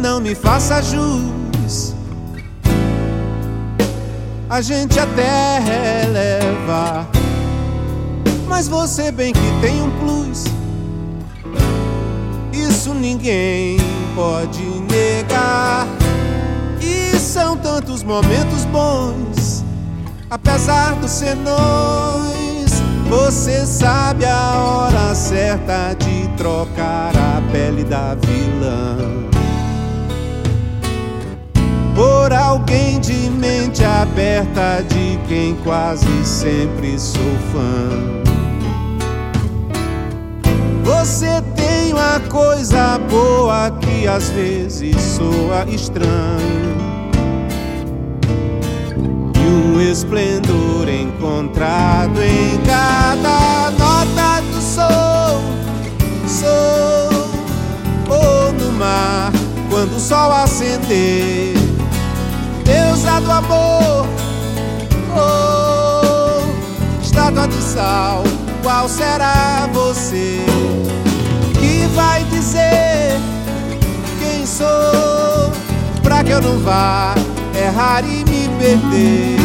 não me faça jus. A gente até releva, mas você bem que tem um plus. Isso ninguém pode negar. E são tantos momentos bons, apesar dos senões. Você sabe a hora certa de trocar a pele da vilã por alguém de mente aberta, de quem quase sempre sou fã. Você tem uma coisa boa que às vezes soa estranho, e o esplendor encontrado em cada nota do sol. Ou no mar, quando o sol acender, deusa do amor, estátua de sal, qual será você que vai dizer quem sou, pra que eu não vá errar e me perder?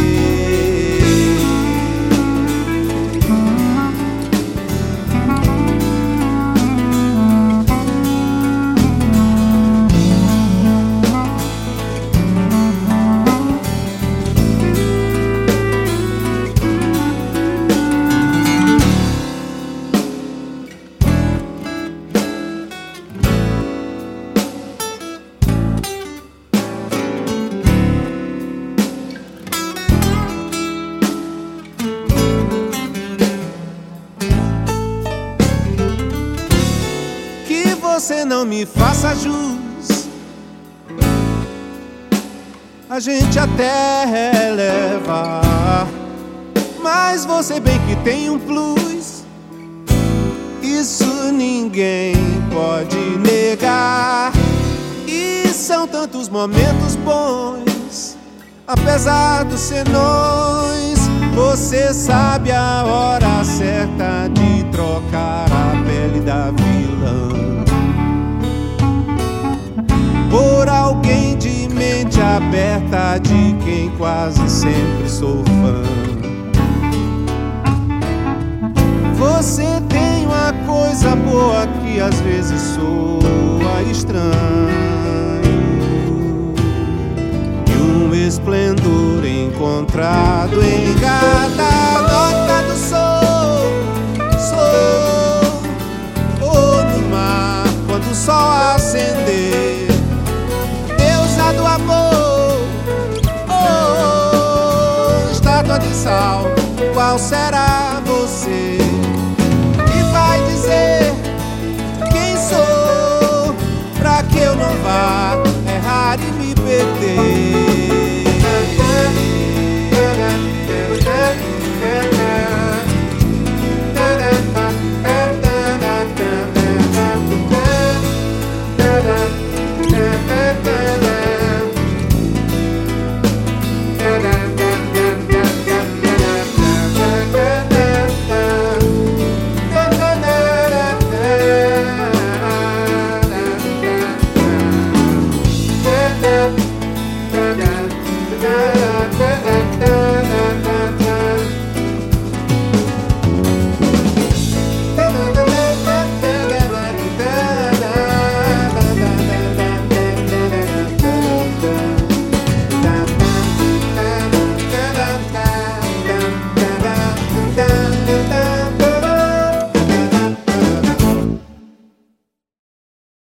Você não me faça jus. A gente até releva, mas você bem que tem um plus. Isso ninguém pode negar. E são tantos momentos bons, apesar dos senões. Você sabe a hora certa de trocar a pele da vilã por alguém de mente aberta, de quem quase sempre sou fã. Você tem uma coisa boa que às vezes soa estranho, e um esplendor encontrado em cada nota do sol. Ou no mar, quando o sol acender, deusa do amor, estátua de sal, qual será você